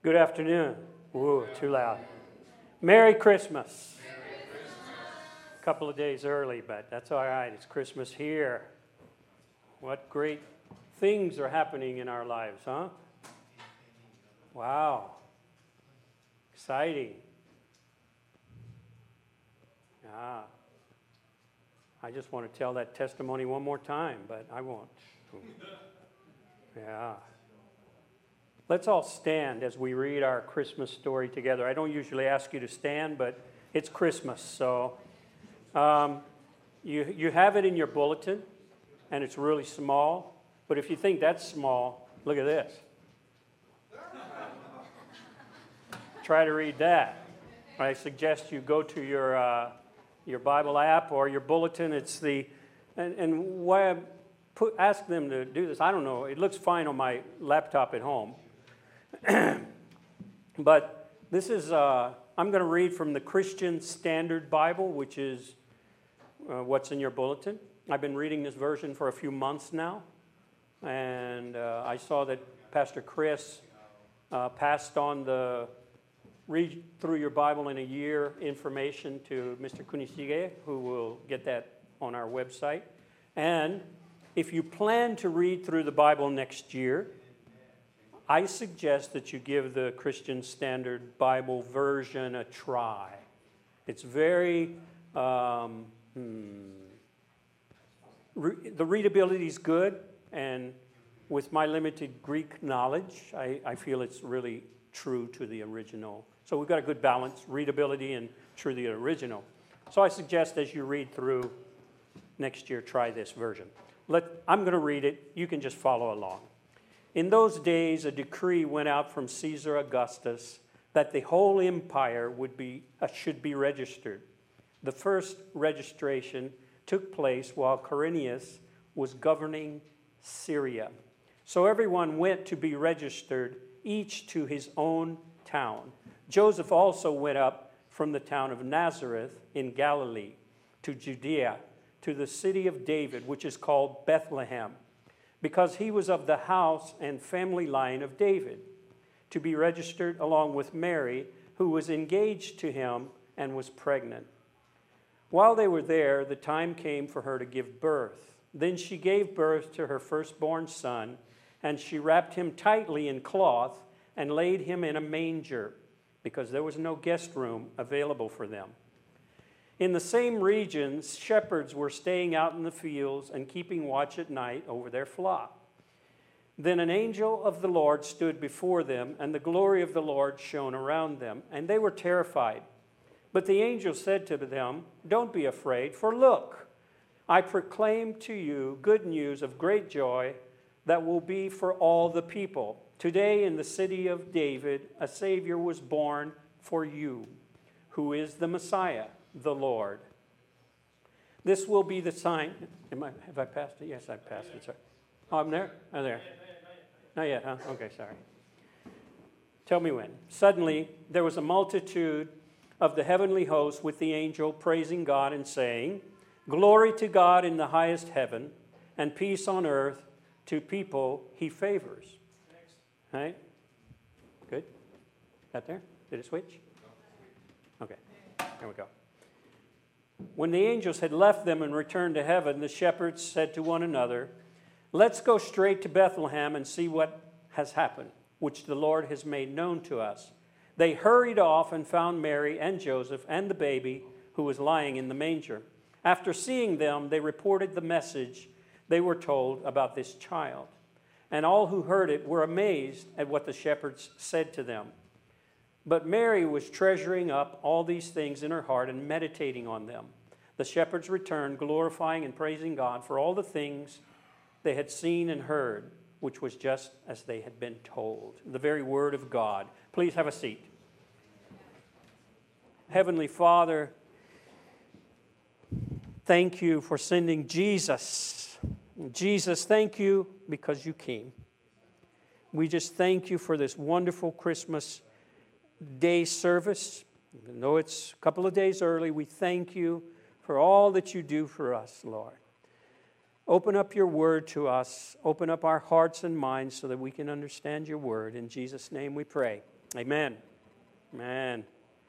Good afternoon. Ooh, too loud. Merry Christmas. A couple of days early, but that's all right. It's Christmas here. What great things are happening in our lives, huh? Wow. Exciting. Yeah. I just want to tell that testimony one more time, but I won't. Yeah. Let's all stand as we read our Christmas story together. I don't usually ask you to stand, but it's Christmas, so you have it in your bulletin, and it's really small. But if you think that's small, look at this. Try to read that. I suggest you go to your Bible app or your bulletin. It's and why ask them to do this, I don't know. It looks fine on my laptop at home. But this is, I'm going to read from the Christian Standard Bible, which is what's in your bulletin. I've been reading this version for a few months now, and I saw that Pastor Chris passed on the read through your Bible in a year information to Mr. Kunisige, who will get that on our website. And if you plan to read through the Bible next year, I suggest that you give the Christian Standard Bible version a try. It's very, the readability is good, and with my limited Greek knowledge, I feel it's really true to the original. So we've got a good balance, readability and true to the original. So I suggest as you read through next year, try this version. I'm going to read it. You can just follow along. In those days, a decree went out from Caesar Augustus that the whole empire should be registered. The first registration took place while Quirinius was governing Syria. So everyone went to be registered, each to his own town. Joseph also went up from the town of Nazareth in Galilee to Judea, to the city of David, which is called Bethlehem, because he was of the house and family line of David, to be registered along with Mary, who was engaged to him and was pregnant. While they were there, the time came for her to give birth. Then she gave birth to her firstborn son, and she wrapped him tightly in cloth and laid him in a manger, because there was no guest room available for them. In the same regions, shepherds were staying out in the fields and keeping watch at night over their flock. Then an angel of the Lord stood before them, and the glory of the Lord shone around them, and they were terrified. But the angel said to them, "Don't be afraid, for look, I proclaim to you good news of great joy that will be for all the people. Today in the city of David, a Savior was born for you, who is the Messiah, the Lord. This will be the sign." Have I passed it? Yes, I passed it. Sorry. Oh, I'm there? I'm there. Not yet, huh? Okay, sorry. Tell me when. Suddenly, there was a multitude of the heavenly host with the angel praising God and saying, "Glory to God in the highest heaven, and peace on earth to people he favors." Right? Good? Got there? Did it switch? Okay, there we go. When the angels had left them and returned to heaven, the shepherds said to one another, "Let's go straight to Bethlehem and see what has happened, which the Lord has made known to us." They hurried off and found Mary and Joseph and the baby who was lying in the manger. After seeing them, they reported the message they were told about this child. And all who heard it were amazed at what the shepherds said to them. But Mary was treasuring up all these things in her heart and meditating on them. The shepherds returned, glorifying and praising God for all the things they had seen and heard, which was just as they had been told. The very word of God. Please have a seat. Heavenly Father, thank you for sending Jesus. Jesus, thank you because you came. We just thank you for this wonderful Christmas Day service. Even though it's a couple of days early, we thank you for all that you do for us, Lord. Open up your word to us. Open up our hearts and minds so that we can understand your word. In Jesus' name we pray. Amen. Man.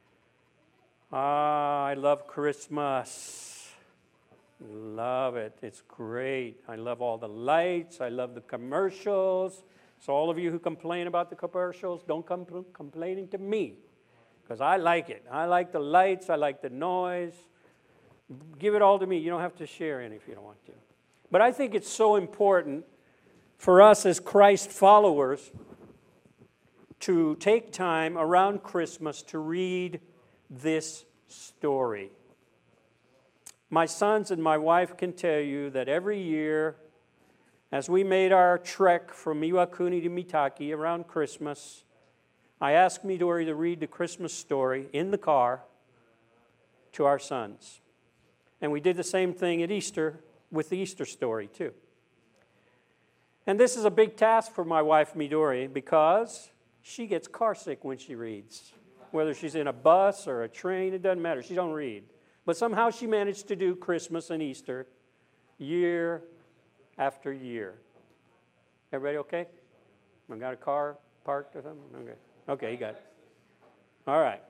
I love Christmas. Love it. It's great. I love all the lights. I love the commercials. So all of you who complain about the commercials, don't come complaining to me, because I like it. I like the lights. I like the noise. Give it all to me. You don't have to share any if you don't want to. But I think it's so important for us as Christ followers to take time around Christmas to read this story. My sons and my wife can tell you that every year, as we made our trek from Iwakuni to Mitaki around Christmas, I asked Midori to read the Christmas story in the car to our sons. And we did the same thing at Easter with the Easter story too. And this is a big task for my wife Midori, because she gets car sick when she reads. Whether she's in a bus or a train, it doesn't matter. She don't read. But somehow she managed to do Christmas and Easter year after year. Everybody okay? I got a car parked or something? Okay, you got it. All right.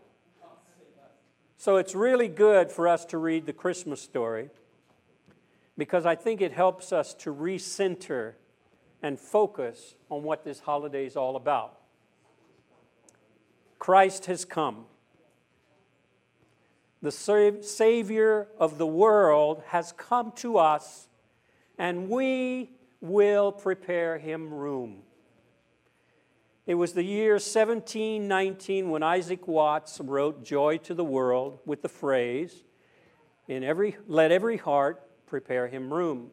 So it's really good for us to read the Christmas story, because I think it helps us to recenter and focus on what this holiday is all about. Christ has come. The Savior of the world has come to us, and we will prepare him room. It was the year 1719 when Isaac Watts wrote Joy to the World with the phrase, let every heart prepare him room.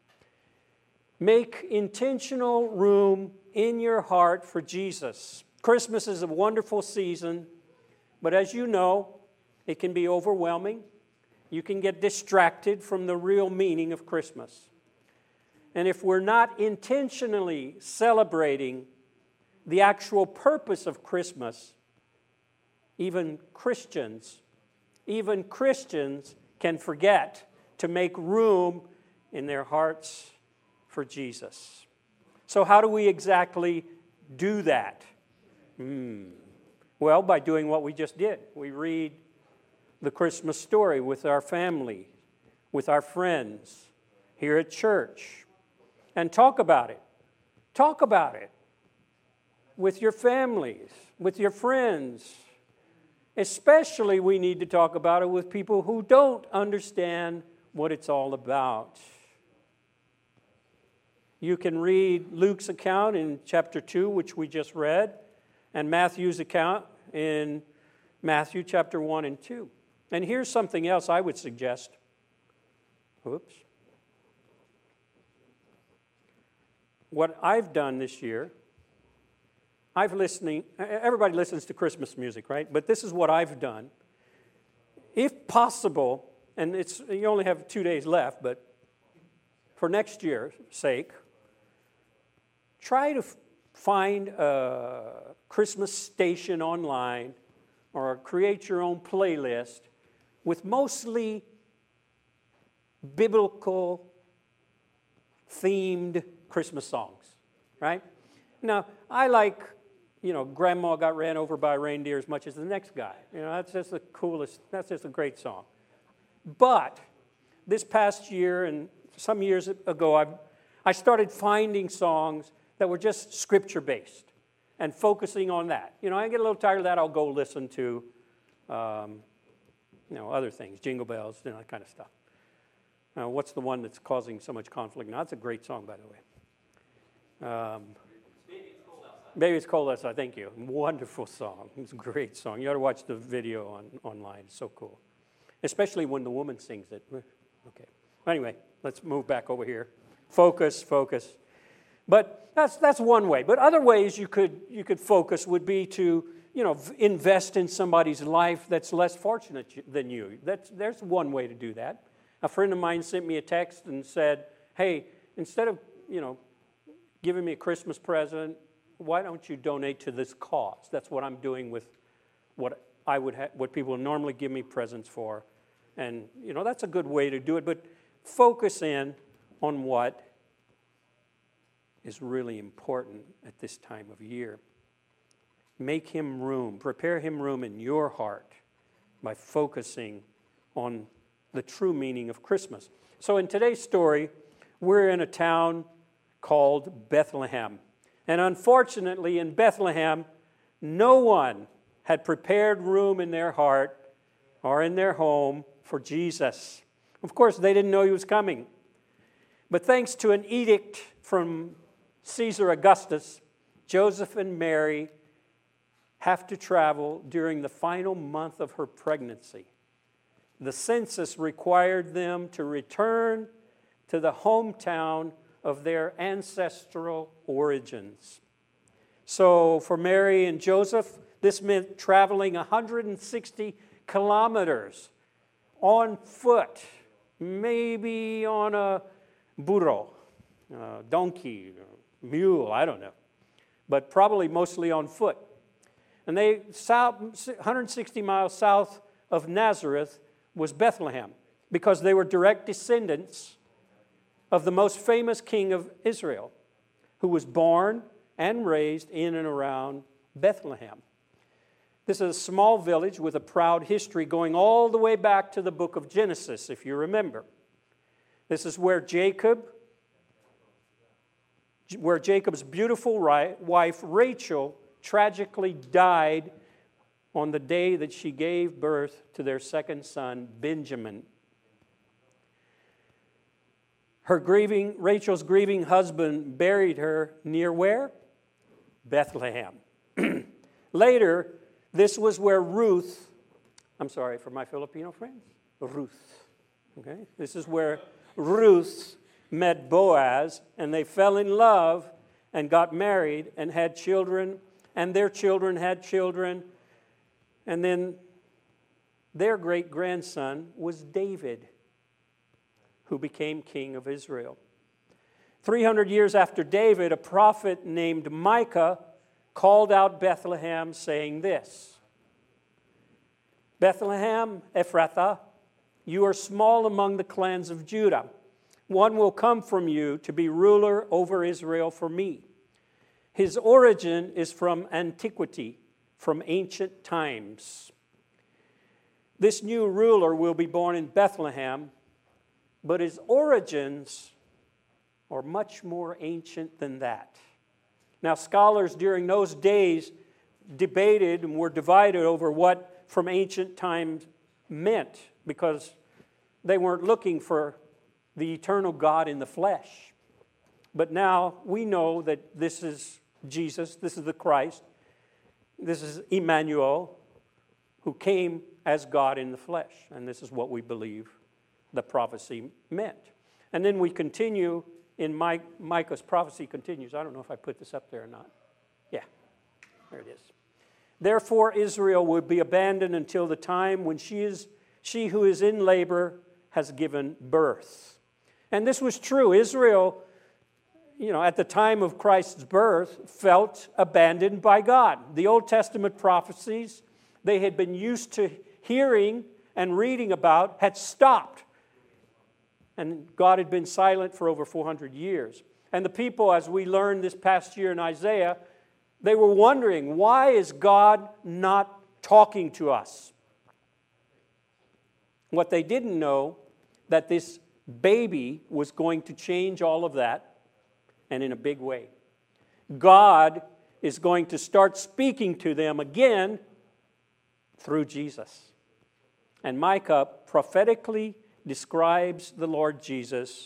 Make intentional room in your heart for Jesus. Christmas is a wonderful season, but as you know, it can be overwhelming. You can get distracted from the real meaning of Christmas. And if we're not intentionally celebrating the actual purpose of Christmas, even Christians can forget to make room in their hearts for Jesus. So how do we exactly do that? Well, by doing what we just did. We read the Christmas story with our family, with our friends, here at church, and talk about it. Talk about it with your families, with your friends. Especially we need to talk about it with people who don't understand what it's all about. You can read Luke's account in chapter 2, which we just read, and Matthew's account in Matthew chapter 1 and 2. And here's something else I would suggest. What I've done this year, everybody listens to Christmas music, right? But this is what I've done. If possible, and you only have 2 days left, but for next year's sake, try to find a Christmas station online or create your own playlist with mostly biblical themed Christmas songs, right? Now, I like, Grandma Got Ran Over by a Reindeer as much as the next guy. That's just the coolest, that's just a great song. But this past year and some years ago, I started finding songs that were just scripture-based and focusing on that. I get a little tired of that, I'll go listen to, other things, Jingle Bells, that kind of stuff. What's the one that's causing so much conflict now? That's a great song, by the way. Baby It's Cold Outside, thank you. Wonderful song. It's a great song. You ought to watch the video online. It's so cool. Especially when the woman sings it. Okay. Anyway, let's move back over here. Focus. But that's one way. But other ways you could focus would be to, invest in somebody's life that's less fortunate than you. There's one way to do that. A friend of mine sent me a text and said, hey, instead of, giving me a Christmas present, why don't you donate to this cause? That's what I'm doing with what people normally give me presents for. And, that's a good way to do it. But focus in on what is really important at this time of year. make him room, prepare him room in your heart by focusing on the true meaning of Christmas. So in today's story, we're in a town called Bethlehem. And unfortunately, in Bethlehem, no one had prepared room in their heart or in their home for Jesus. Of course, they didn't know he was coming. But thanks to an edict from Caesar Augustus, Joseph and Mary have to travel during the final month of her pregnancy. The census required them to return to the hometown of their ancestral origins. So for Mary and Joseph, this meant traveling 160 kilometers on foot, maybe on a burro, donkey, mule, I don't know, but probably mostly on foot. And 160 miles south of Nazareth was Bethlehem, because they were direct descendants of the most famous king of Israel, who was born and raised in and around Bethlehem. This is a small village with a proud history going all the way back to the book of Genesis, if you remember. This is where Jacob's beautiful wife, Rachel, tragically died on the day that she gave birth to their second son, Benjamin. Rachel's grieving husband buried her near where? Bethlehem. Later, this was where Ruth, I'm sorry for my Filipino friends, Ruth. Okay? This is where Ruth met Boaz, and they fell in love and got married and had children, and their children had children. And then their great-grandson was David, who became king of Israel. 300 years after David, a prophet named Micah called out Bethlehem, saying this: Bethlehem, Ephrathah, you are small among the clans of Judah. One will come from you to be ruler over Israel for me. His origin is from antiquity, from ancient times. This new ruler will be born in Bethlehem, but his origins are much more ancient than that. Now, scholars during those days debated and were divided over what from ancient times meant, because they weren't looking for the eternal God in the flesh. But now we know that this is Jesus, this is the Christ, this is Emmanuel, who came as God in the flesh. And this is what we believe the prophecy meant. And then we continue in Micah's prophecy continues. I don't know if I put this up there or not. Yeah, there it is. Therefore Israel will be abandoned until the time when she who is in labor has given birth. And this was true. Israel, at the time of Christ's birth, felt abandoned by God. The Old Testament prophecies they had been used to hearing and reading about had stopped. And God had been silent for over 400 years. And the people, as we learned this past year in Isaiah, they were wondering, why is God not talking to us? What they didn't know, that this baby was going to change all of that, and in a big way. God is going to start speaking to them again through Jesus. And Micah prophetically describes the Lord Jesus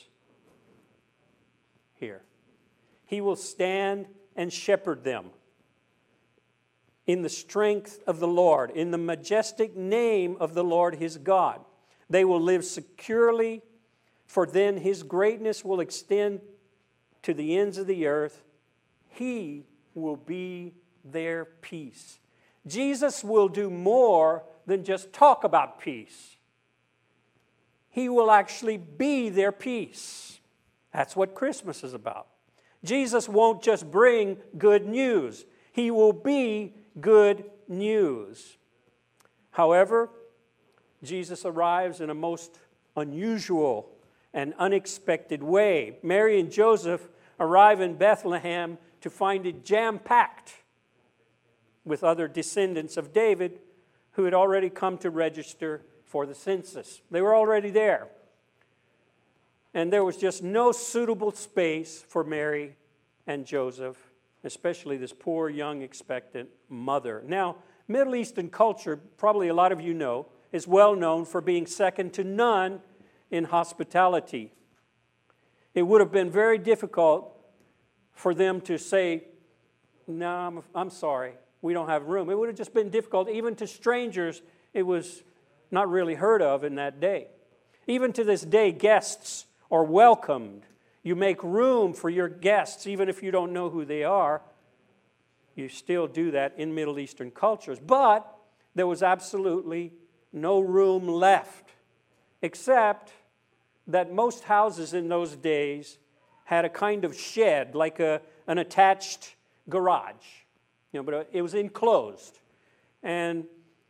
here. He will stand and shepherd them in the strength of the Lord, in the majestic name of the Lord his God. They will live securely, for then his greatness will extend to the ends of the earth. He will be their peace. Jesus will do more than just talk about peace. He will actually be their peace. That's what Christmas is about. Jesus won't just bring good news. He will be good news. However, Jesus arrives in a most unusual and unexpected way. Mary and Joseph arrive in Bethlehem to find it jam-packed with other descendants of David who had already come to register for the census. They were already there. And there was just no suitable space for Mary and Joseph, especially this poor, young, expectant mother. Now, Middle Eastern culture, probably a lot of you know, is well known for being second to none in hospitality. It would have been very difficult for them to say, "No, I'm sorry, we don't have room." It would have just been difficult. Even to strangers, it was not really heard of in that day. Even to this day, guests are welcomed. You make room for your guests, even if you don't know who they are. You still do that in Middle Eastern cultures. But there was absolutely no room left, except that most houses in those days had a kind of shed, like an attached garage. But it was enclosed. And,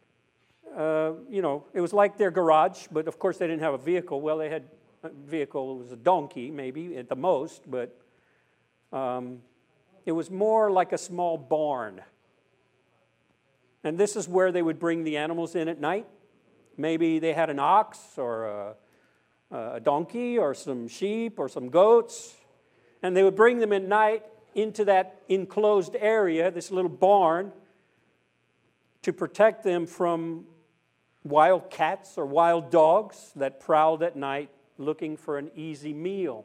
it was like their garage, but of course they didn't have a vehicle. Well, they had a vehicle, it was a donkey maybe at the most, but it was more like a small barn. And this is where they would bring the animals in at night. Maybe they had an ox or a donkey or some sheep or some goats, and they would bring them at night into that enclosed area, this little barn, to protect them from wild cats or wild dogs that prowled at night looking for an easy meal.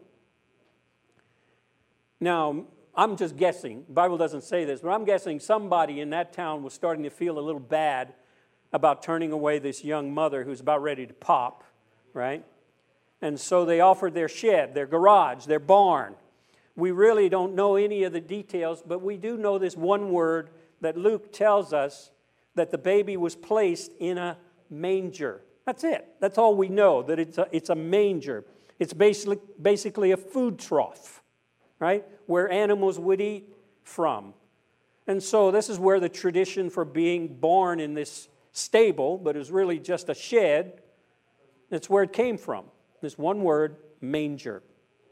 Now, I'm just guessing. The Bible doesn't say this, but I'm guessing somebody in that town was starting to feel a little bad about turning away this young mother who's about ready to pop, right? And so they offered their shed, their garage, their barn. We really don't know any of the details, but we do know this one word that Luke tells us, that the baby was placed in a manger. That's it. That's all we know, that it's a manger. It's basically a food trough, right, where animals would eat from. And so this is where the tradition for being born in this stable, but it was really just a shed, that's where it came from. This one word, manger.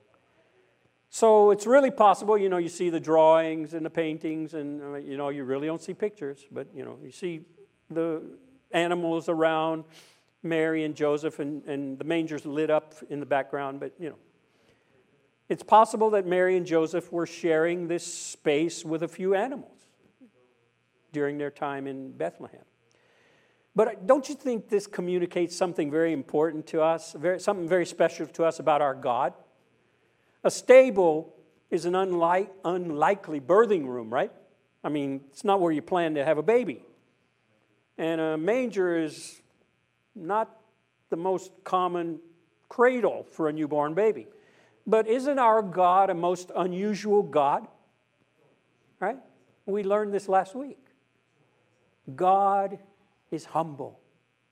So it's really possible, you see the drawings and the paintings and, you really don't see pictures, but, you see the animals around Mary and Joseph and the manger's lit up in the background, but, it's possible that Mary and Joseph were sharing this space with a few animals during their time in Bethlehem. But don't you think this communicates something very important to us, something very special to us about our God? A stable is an unlikely birthing room, right? I mean, it's not where you plan to have a baby. And a manger is not the most common cradle for a newborn baby. But isn't our God a most unusual God? Right? We learned this last week. God is humble.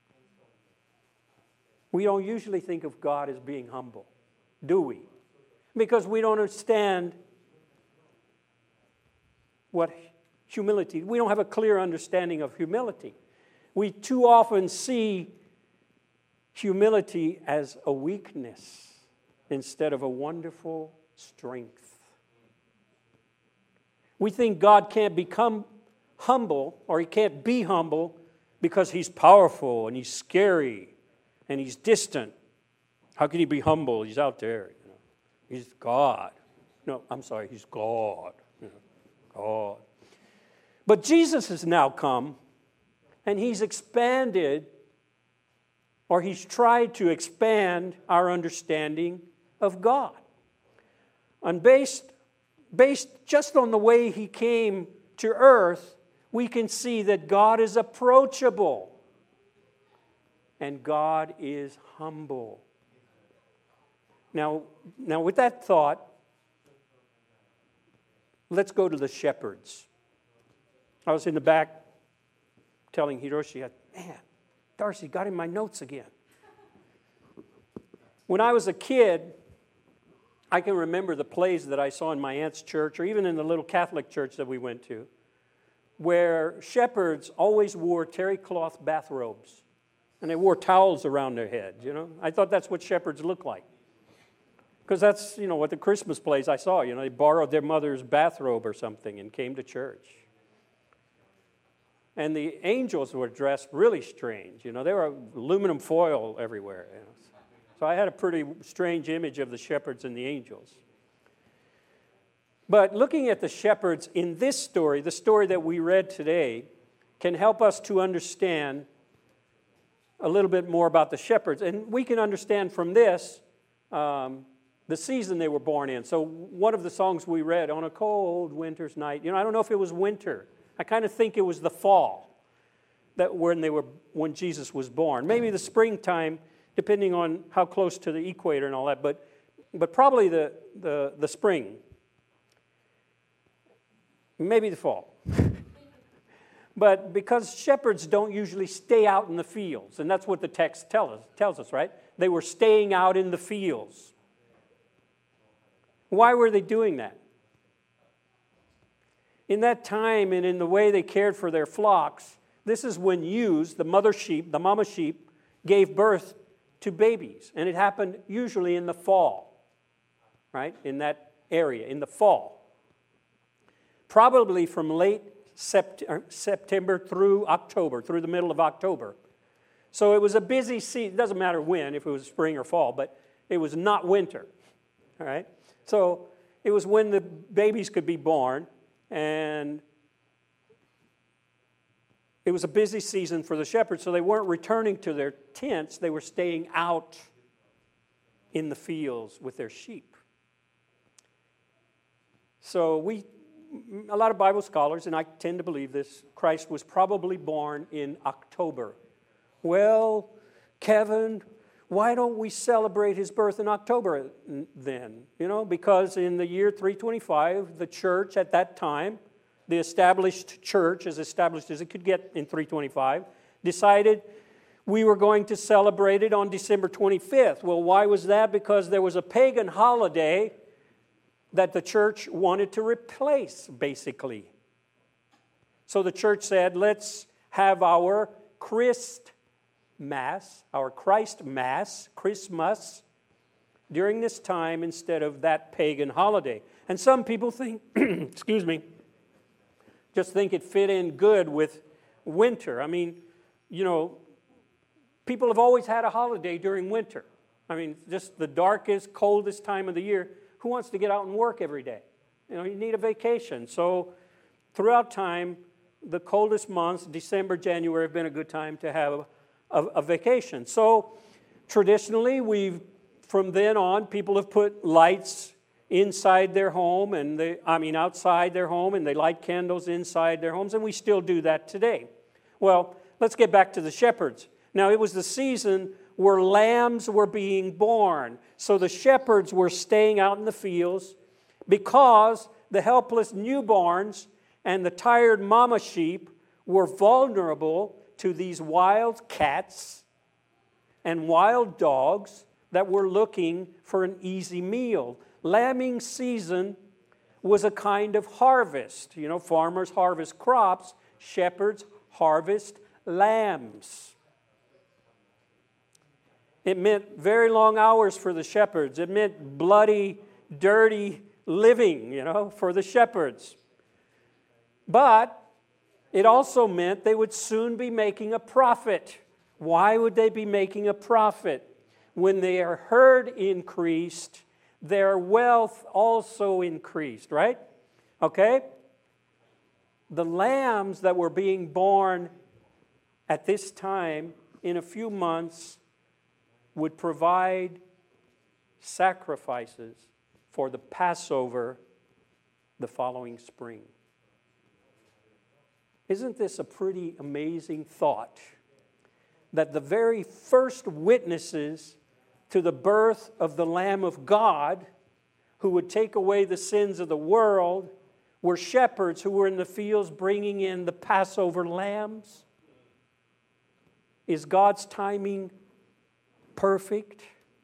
We don't usually think of God as being humble, do we? Because we don't understand what humility, we don't have a clear understanding of humility. We too often see humility as a weakness instead of a wonderful strength. We think God can't become humble, or he can't be humble because he's powerful and he's scary and he's distant. How can he be humble? He's out there. He's God. No, I'm sorry, he's God. God. But Jesus has now come, and he's expanded, or he's tried to expand our understanding of God. And based just on the way he came to earth, we can see that God is approachable and God is humble. Now with that thought, let's go to the shepherds. I was in the back telling Hiroshi, man, Darcy got in my notes again. When I was a kid, I can remember the plays that I saw in my aunt's church, or even in the little Catholic church that we went to, where shepherds always wore terry cloth bathrobes, and they wore towels around their head, I thought that's what shepherds look like. Because that's, what the Christmas plays I saw, they borrowed their mother's bathrobe or something and came to church. And the angels were dressed really strange. You know, they were aluminum foil everywhere. You know. So I had a pretty strange image of the shepherds and the angels. But looking at the shepherds in this story, the story that we read today, can help us to understand a little bit more about the shepherds. And we can understand from this the season they were born in. So one of the songs we read, on a cold winter's night, I don't know if it was winter. I kind of think it was the fall that when Jesus was born. Maybe the springtime, depending on how close to the equator and all that, but probably the spring. Maybe the fall. But because shepherds don't usually stay out in the fields, and that's what the text tells us, right? They were staying out in the fields. Why were they doing that? In that time and in the way they cared for their flocks, this is when ewes, the mother sheep, the mama sheep, gave birth to babies. And it happened usually in the fall, right? In that area, in the fall. Probably from late September through October, through the middle of October. So it was a busy season. It doesn't matter when, if it was spring or fall, but it was not winter. All right? So it was when the babies could be born, and it was a busy season for the shepherds, so they weren't returning to their tents. They were staying out in the fields with their sheep. So a lot of Bible scholars, and I tend to believe this, Christ was probably born in October. Well, Kevin, why don't we celebrate his birth in October then? Because in the year 325, the church at that time, the established church, as established as it could get in 325, decided we were going to celebrate it on December 25th. Well, why was that? Because there was a pagan holiday that the church wanted to replace, basically. So the church said, let's have our Christ Mass, Christmas, during this time instead of that pagan holiday. And some people think, just think it fit in good with winter. I mean, people have always had a holiday during winter. I mean, just the darkest, coldest time of the year. Who wants to get out and work every day? You need a vacation. So throughout time, the coldest months, December, January, have been a good time to have a vacation. So traditionally, from then on, people have put lights inside their home, outside their home, and they light candles inside their homes, and we still do that today. Well, let's get back to the shepherds. Now, it was the season where lambs were being born. So the shepherds were staying out in the fields because the helpless newborns and the tired mama sheep were vulnerable to these wild cats and wild dogs that were looking for an easy meal. Lambing season was a kind of harvest. Farmers harvest crops, shepherds harvest lambs. It meant very long hours for the shepherds. It meant bloody, dirty living, for the shepherds. But it also meant they would soon be making a profit. Why would they be making a profit? When their herd increased, their wealth also increased, right? Okay? The lambs that were being born at this time, in a few months, would provide sacrifices for the Passover the following spring. Isn't this a pretty amazing thought? That the very first witnesses to the birth of the Lamb of God, who would take away the sins of the world, were shepherds who were in the fields bringing in the Passover lambs. Is God's timing perfect?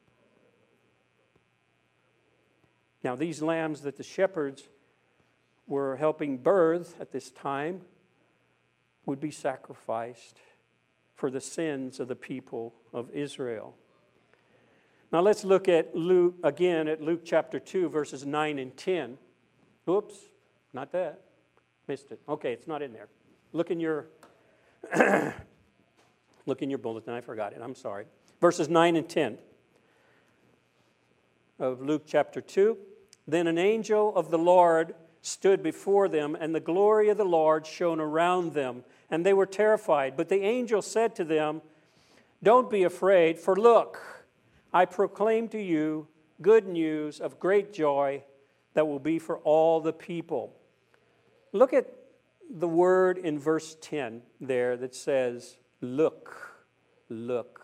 Now, these lambs that the shepherds were helping birth at this time would be sacrificed for the sins of the people of Israel. Now let's look at Luke chapter 2, verses 9 and 10. Oops, not that. Missed it. Okay, it's not in there. Look in your Look in your bulletin. I forgot it. I'm sorry. Verses 9 and 10 of Luke chapter 2. Then an angel of the Lord stood before them, and the glory of the Lord shone around them, and they were terrified. But the angel said to them, "Don't be afraid, for look, I proclaim to you good news of great joy that will be for all the people." Look at the word in verse 10 there that says, look, look.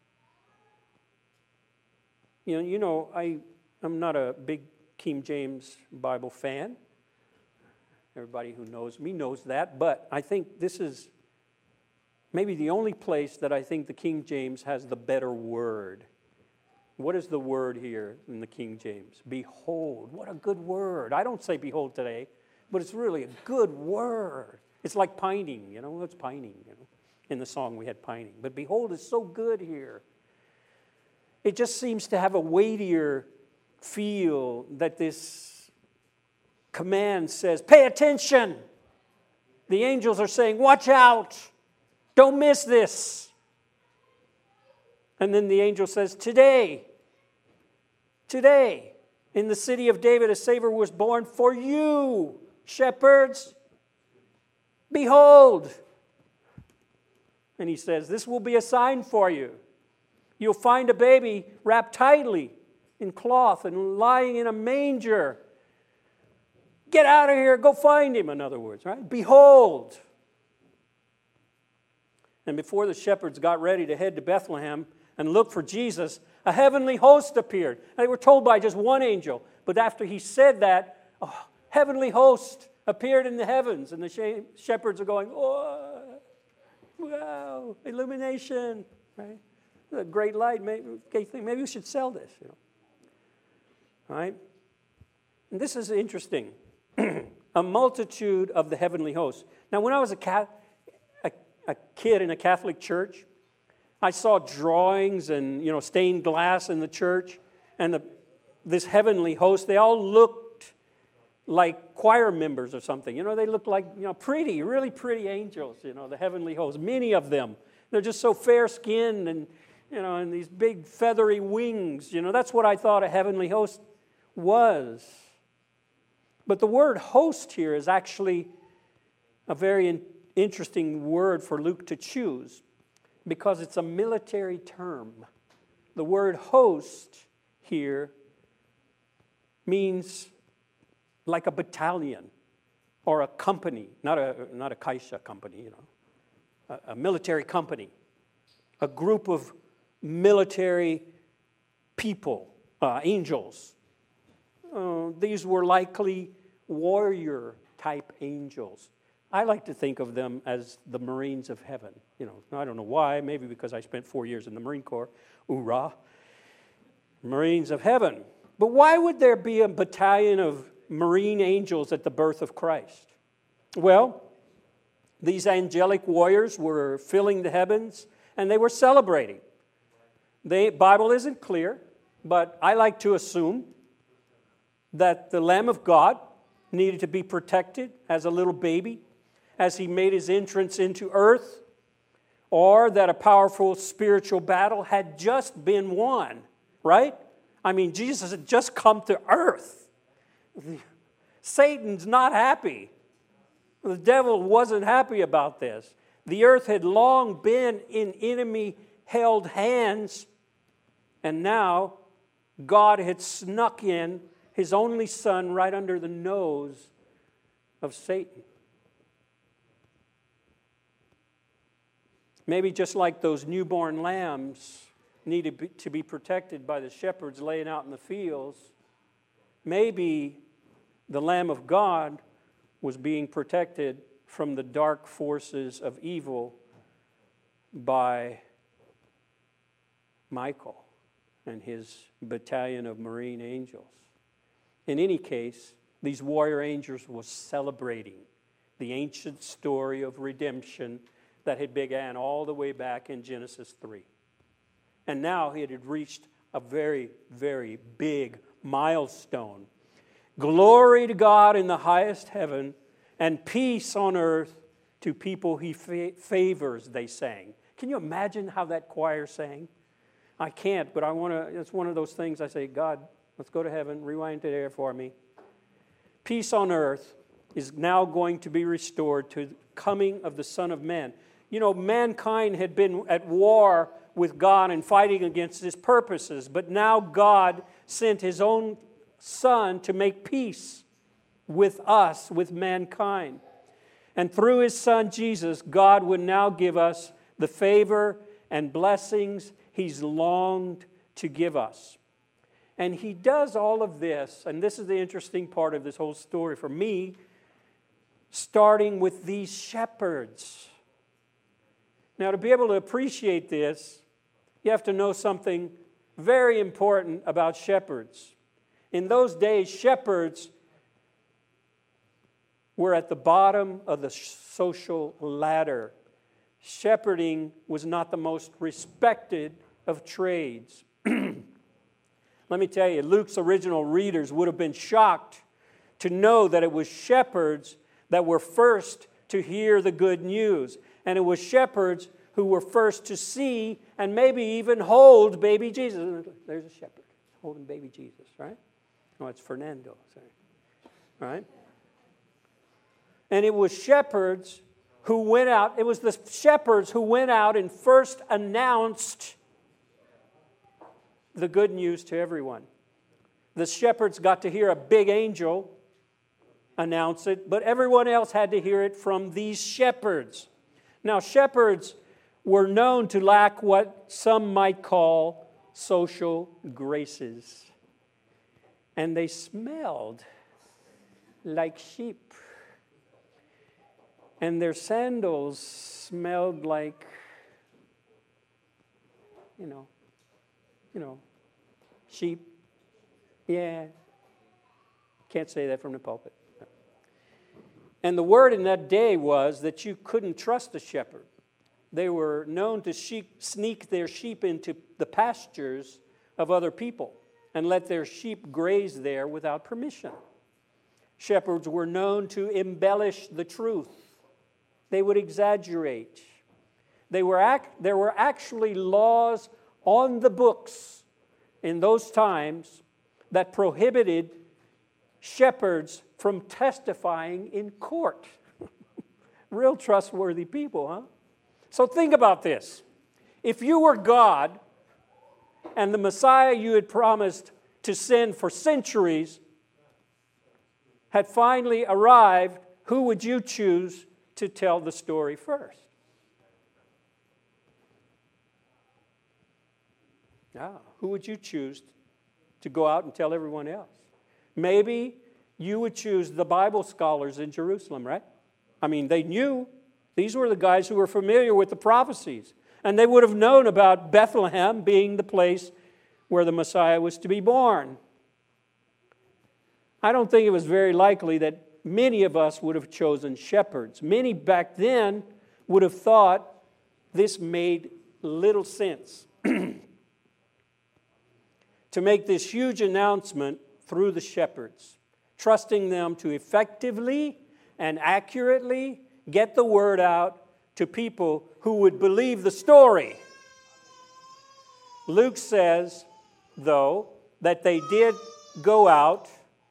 I'm not a big King James Bible fan. Everybody who knows me knows that, but I think this is maybe the only place that I think the King James has the better word. What is the word here in the King James? Behold. What a good word. I don't say behold today, but it's really a good word. It's like pining, it's pining, In the song we had pining. But behold is so good here. It just seems to have a weightier feel that this command says, pay attention. The angels are saying, watch out. Don't miss this. And then the angel says, today, in the city of David, a Savior was born for you, shepherds. Behold. And he says, this will be a sign for you. You'll find a baby wrapped tightly in cloth and lying in a manger. Get out of here, go find him, in other words, right? Behold. And before the shepherds got ready to head to Bethlehem and look for Jesus, a heavenly host appeared. They were told by just one angel, but after he said that, a heavenly host appeared in the heavens, and the shepherds are going, oh, wow, illumination, right? A great light. Maybe we should sell this, right? And this is interesting. A multitude of the heavenly hosts. Now, when I was a kid in a Catholic church, I saw drawings and, stained glass in the church, and this heavenly host, they all looked like choir members or something. They looked like, pretty, really pretty angels, the heavenly host. Many of them. They're just so fair-skinned and, and these big feathery wings. That's what I thought a heavenly host was. But the word host here is actually a very interesting word for Luke to choose because it's a military term. The word host here means like a battalion or a company, not a Kaisha company, a military company, a group of military people, angels. These were likely warrior-type angels. I like to think of them as the Marines of heaven. I don't know why. Maybe because I spent 4 years in the Marine Corps. Hoorah. Marines of heaven. But why would there be a battalion of Marine angels at the birth of Christ? Well, these angelic warriors were filling the heavens, and they were celebrating. The Bible isn't clear, but I like to assume that the Lamb of God needed to be protected as a little baby as he made his entrance into earth, or that a powerful spiritual battle had just been won, right? I mean, Jesus had just come to earth. Satan's not happy. The devil wasn't happy about this. The earth had long been in enemy-held hands, and now God had snuck in His only Son right under the nose of Satan. Maybe just like those newborn lambs needed to be protected by the shepherds laying out in the fields, maybe the Lamb of God was being protected from the dark forces of evil by Michael and his battalion of marine angels. In any case, these warrior angels were celebrating the ancient story of redemption that had began all the way back in Genesis 3. And now it had reached a very, very big milestone. Glory to God in the highest heaven, and peace on earth to people he favors, they sang. Can you imagine how that choir sang? I can't, but it's one of those things I say, God, let's go to heaven, rewind to there for me. Peace on earth is now going to be restored to the coming of the Son of Man. You know, mankind had been at war with God and fighting against his purposes, but now God sent his own Son to make peace with us, with mankind. And through his Son, Jesus, God would now give us the favor and blessings he's longed to give us. And he does all of this, and this is the interesting part of this whole story for me, starting with these shepherds. Now, to be able to appreciate this, you have to know something very important about shepherds. In those days, shepherds were at the bottom of the social ladder. Shepherding was not the most respected of trades. Let me tell you, Luke's original readers would have been shocked to know that it was shepherds that were first to hear the good news. And it was shepherds who were first to see and maybe even hold baby Jesus. There's a shepherd holding baby Jesus, right? Oh, it's Fernando, sorry. Right? And it was shepherds who went out, it was the shepherds who went out and first announced the good news to everyone. The shepherds got to hear a big angel announce it, but everyone else had to hear it from these shepherds. Now, shepherds were known to lack what some might call social graces. And they smelled like sheep. And their sandals smelled like, you know, sheep. Yeah. Can't say that from the pulpit. And the word in that day was that you couldn't trust a shepherd. They were known to sneak their sheep into the pastures of other people and let their sheep graze there without permission. Shepherds were known to embellish the truth. They would exaggerate. There were actually laws on the books in those times that prohibited shepherds from testifying in court. Real trustworthy people, huh? So think about this. If you were God and the Messiah you had promised to send for centuries had finally arrived, who would you choose to tell the story first? Who would you choose to go out and tell everyone else? Maybe you would choose the Bible scholars in Jerusalem, right? I mean, they knew. These were the guys who were familiar with the prophecies. And they would have known about Bethlehem being the place where the Messiah was to be born. I don't think it was very likely that many of us would have chosen shepherds. Many back then would have thought this made little sense. To make this huge announcement through the shepherds, trusting them to effectively and accurately get the word out to people who would believe the story. Luke says, though, that they did go out.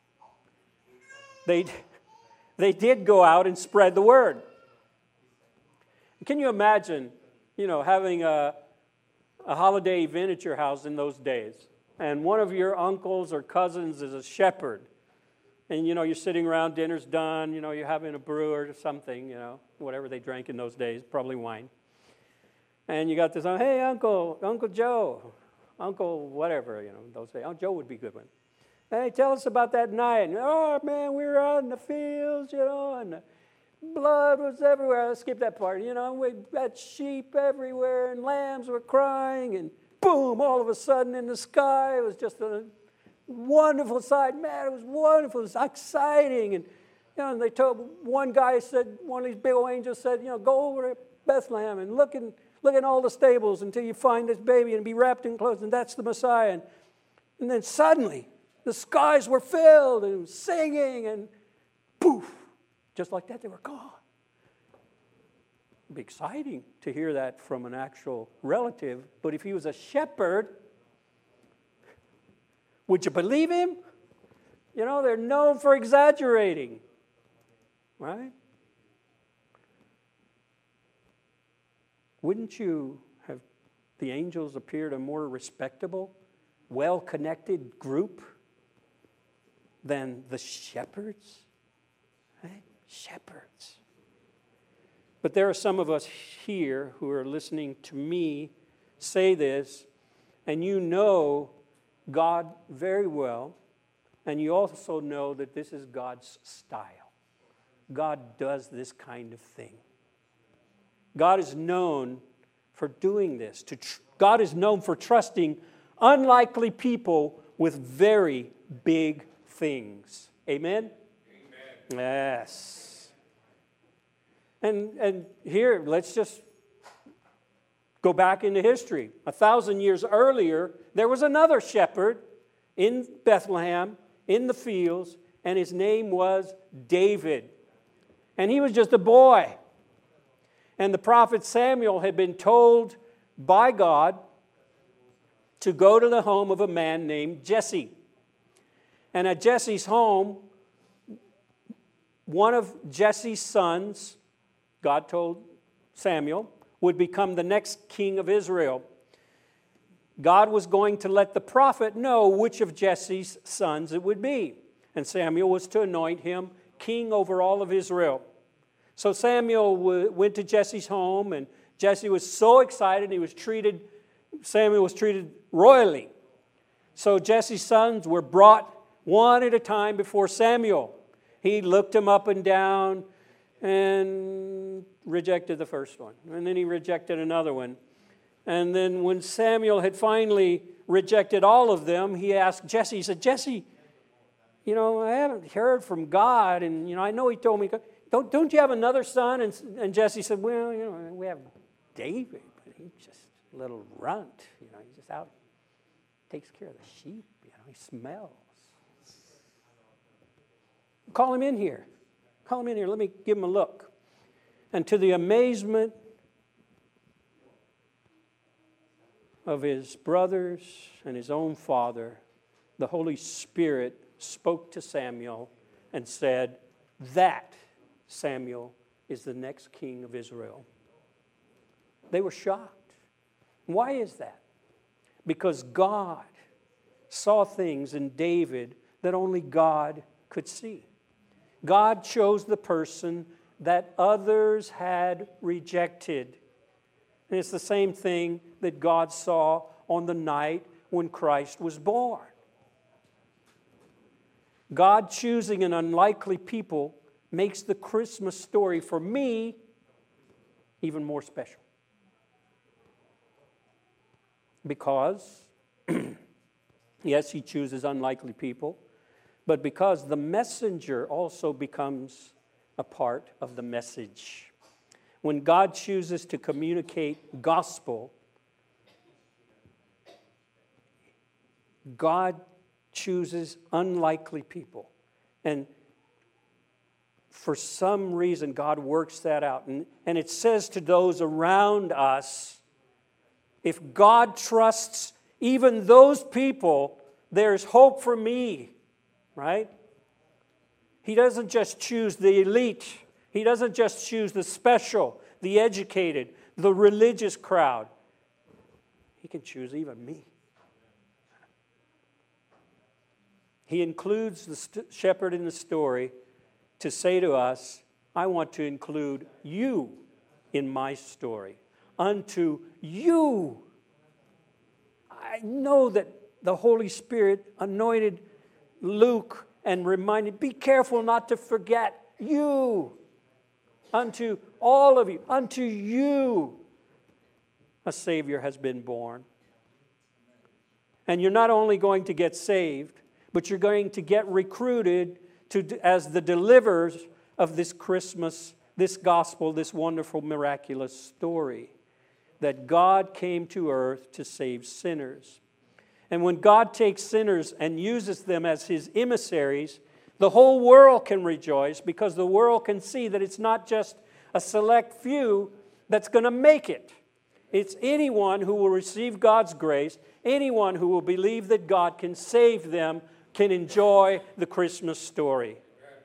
They did go out and spread the word. Can you imagine, having a holiday event at your house in those days? And one of your uncles or cousins is a shepherd. And, you're sitting around, dinner's done, you're having a brew or something, whatever they drank in those days, probably wine. And you got this, hey, Uncle Joe, Uncle whatever, those days. Oh, Joe would be a good one. Hey, tell us about that night. And, oh, man, we were out in the fields, and the blood was everywhere. Let's skip that part. We had sheep everywhere, and lambs were crying, and boom, all of a sudden in the sky, it was just a wonderful sight. Man, it was wonderful. It was exciting. And they told, one guy said, one of these big old angels said, go over to Bethlehem and look in all the stables until you find this baby and be wrapped in clothes, and that's the Messiah. And then suddenly, the skies were filled and singing, and poof, just like that, they were gone. It'd be exciting to hear that from an actual relative. But if he was a shepherd, would you believe him? You know, they're known for exaggerating, right? Wouldn't you have the angels appear to a more respectable, well-connected group than the shepherds? Right? Shepherds. But there are some of us here who are listening to me say this, and you know God very well, and you also know that this is God's style. God does this kind of thing. God is known for doing this. God is known for trusting unlikely people with very big things. Amen? Amen. Yes. And here, let's just go back into history. 1,000 years earlier, there was another shepherd in Bethlehem, in the fields, and his name was David. And he was just a boy. And the prophet Samuel had been told by God to go to the home of a man named Jesse. And at Jesse's home, one of Jesse's sons, God told Samuel, would become the next king of Israel. God was going to let the prophet know which of Jesse's sons it would be. And Samuel was to anoint him king over all of Israel. So Samuel went to Jesse's home, and Jesse was so excited. Samuel was treated royally. So Jesse's sons were brought one at a time before Samuel. He looked them up and down and rejected the first one. And then he rejected another one. And then when Samuel had finally rejected all of them, he asked Jesse, he said, Jesse, you know, I haven't heard from God, and, you know, I know he told me, don't you have another son? And Jesse said, well, you know, we have David, but he's just a little runt. You know, he's just out, takes care of the sheep. You know, he smells. Call him in here. Call him in here. Let me give him a look. And to the amazement of his brothers and his own father, the Holy Spirit spoke to Samuel and said, that Samuel is the next king of Israel. They were shocked. Why is that? Because God saw things in David that only God could see. God chose the person that others had rejected. And it's the same thing that God saw on the night when Christ was born. God choosing an unlikely people makes the Christmas story for me even more special. Because, yes, he chooses unlikely people, but because the messenger also becomes a part of the message. When God chooses to communicate gospel, God chooses unlikely people. And for some reason, God works that out. And it says to those around us, if God trusts even those people, there's hope for me, right? He doesn't just choose the elite. He doesn't just choose the special, the educated, the religious crowd. He can choose even me. He includes the shepherd in the story to say to us, I want to include you in my story. Unto you. I know that the Holy Spirit anointed Luke and reminded, be careful not to forget you. Unto all of you, unto you, a Savior has been born. And you're not only going to get saved, but you're going to get recruited as the deliverers of this Christmas, this gospel, this wonderful, miraculous story. That God came to earth to save sinners. And when God takes sinners and uses them as His emissaries, the whole world can rejoice because the world can see that it's not just a select few that's going to make it. It's anyone who will receive God's grace, anyone who will believe that God can save them, can enjoy the Christmas story.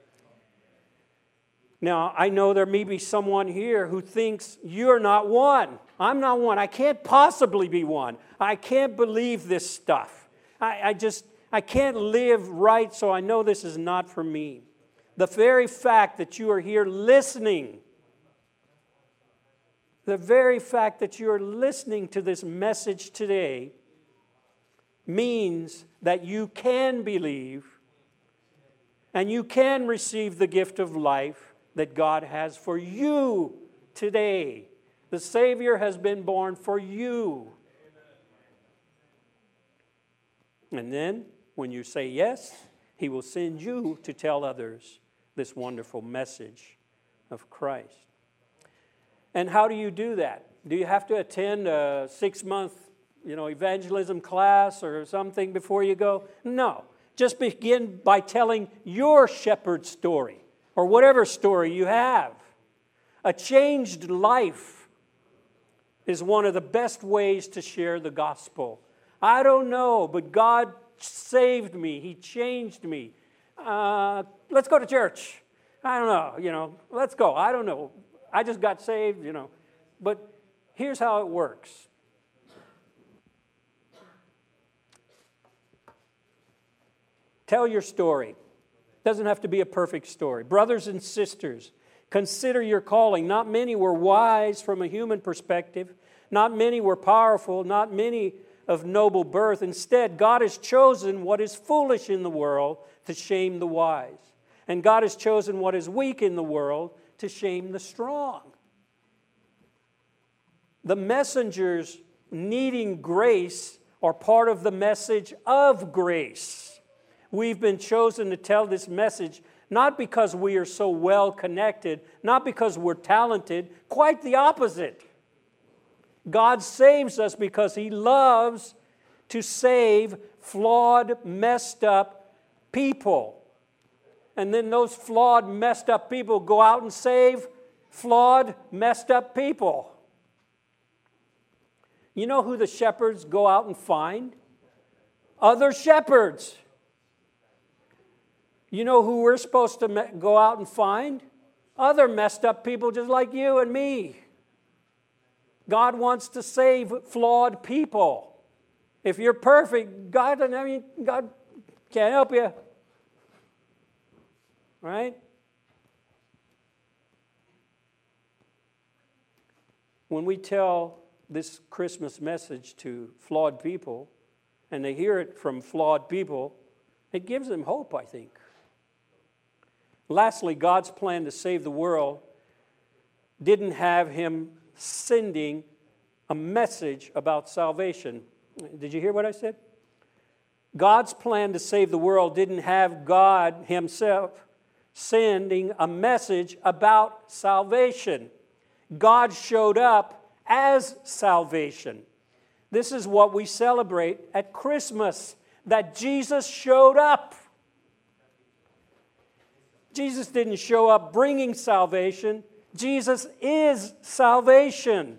Now, I know there may be someone here who thinks you're not one. I'm not one. I can't possibly be one. I can't believe this stuff. I can't live right, so I know this is not for me. The very fact that you are here listening, the very fact that you are listening to this message today means that you can believe and you can receive the gift of life that God has for you today. The Savior has been born for you. And then, when you say yes, He will send you to tell others this wonderful message of Christ. And how do you do that? Do you have to attend a 6-month, evangelism class or something before you go? No. Just begin by telling your shepherd story, or whatever story you have. A changed life is one of the best ways to share the gospel. I don't know, but God saved me. He changed me. Let's go to church. I don't know, let's go. I don't know. I just got saved, But here's how it works. Tell your story. Doesn't have to be a perfect story. Brothers and sisters, consider your calling. Not many were wise from a human perspective. Not many were powerful. Not many of noble birth. Instead, God has chosen what is foolish in the world to shame the wise. And God has chosen what is weak in the world to shame the strong. The messengers needing grace are part of the message of grace. We've been chosen to tell this message not because we are so well connected, not because we're talented, quite the opposite. God saves us because He loves to save flawed, messed up people. And then those flawed, messed up people go out and save flawed, messed up people. You know who the shepherds go out and find? Other shepherds. You know who we're supposed to go out and find? Other messed up people just like you and me. God wants to save flawed people. If you're perfect, God can't help you. Right? When we tell this Christmas message to flawed people, and they hear it from flawed people, it gives them hope, I think. Lastly, God's plan to save the world didn't have Him sending a message about salvation. Did you hear what I said? God's plan to save the world didn't have God Himself sending a message about salvation. God showed up as salvation. This is what we celebrate at Christmas, that Jesus showed up. Jesus didn't show up bringing salvation. Jesus is salvation.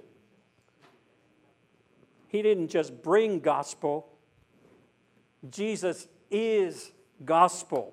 He didn't just bring gospel. Jesus is gospel.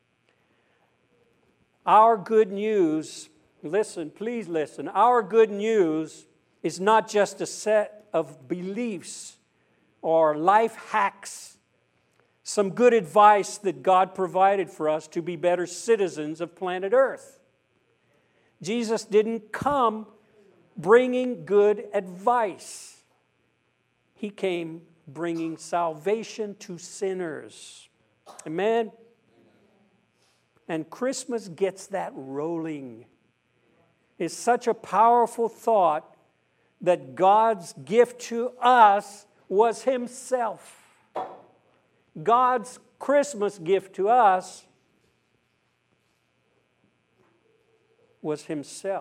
Our good news, listen, please listen. Our good news is not just a set of beliefs or life hacks, some good advice that God provided for us to be better citizens of planet Earth. Jesus didn't come bringing good advice. He came bringing salvation to sinners. Amen? And Christmas gets that rolling. It's such a powerful thought that God's gift to us was Himself. God's Christmas gift to us was Himself.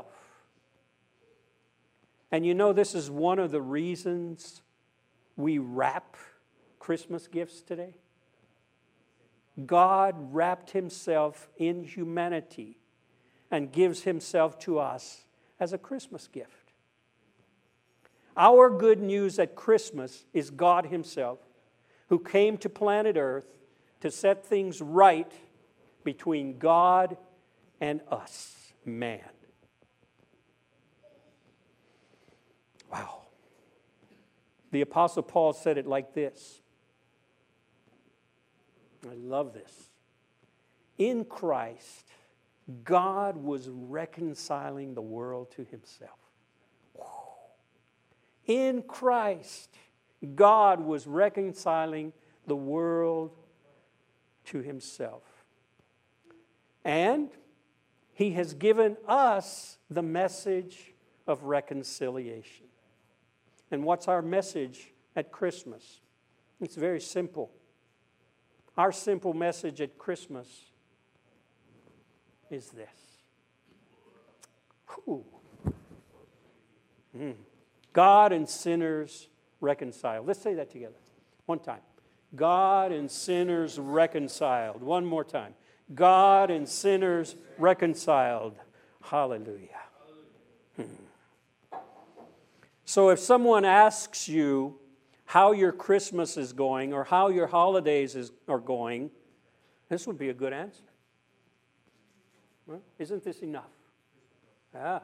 And you know, this is one of the reasons we wrap Christmas gifts today. God wrapped Himself in humanity and gives Himself to us as a Christmas gift. Our good news at Christmas is God Himself, who came to planet Earth to set things right between God and us, man. Wow. The Apostle Paul said it like this. I love this. In Christ, God was reconciling the world to Himself. In Christ, God was reconciling the world to Himself. And He has given us the message of reconciliation. And what's our message at Christmas? It's very simple. Our simple message at Christmas is this. God and sinners reconciled. Let's say that together. One time. God and sinners reconciled. One more time. God and sinners reconciled. Hallelujah. So if someone asks you how your Christmas is going or how your holidays are going, this would be a good answer. Well, isn't this enough? Ah.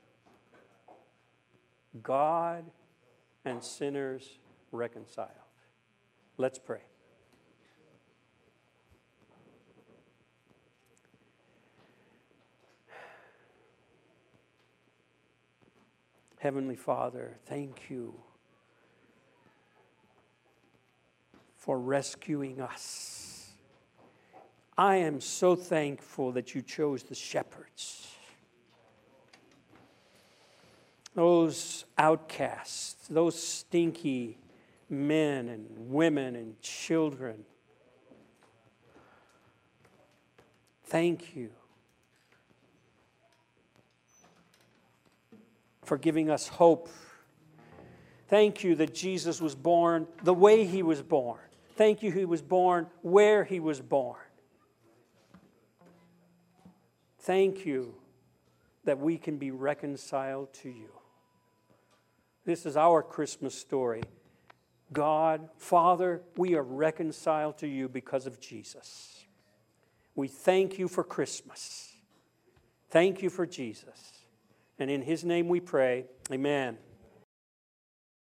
God and sinners reconciled. Let's pray. Heavenly Father, thank you for rescuing us. I am so thankful that you chose the shepherds. Those outcasts, those stinky men and women and children. Thank you for giving us hope. Thank you that Jesus was born the way He was born. Thank you He was born where He was born. Thank you that we can be reconciled to you. This is our Christmas story. God, Father, we are reconciled to you because of Jesus. We thank you for Christmas. Thank you for Jesus. And in His name we pray, amen.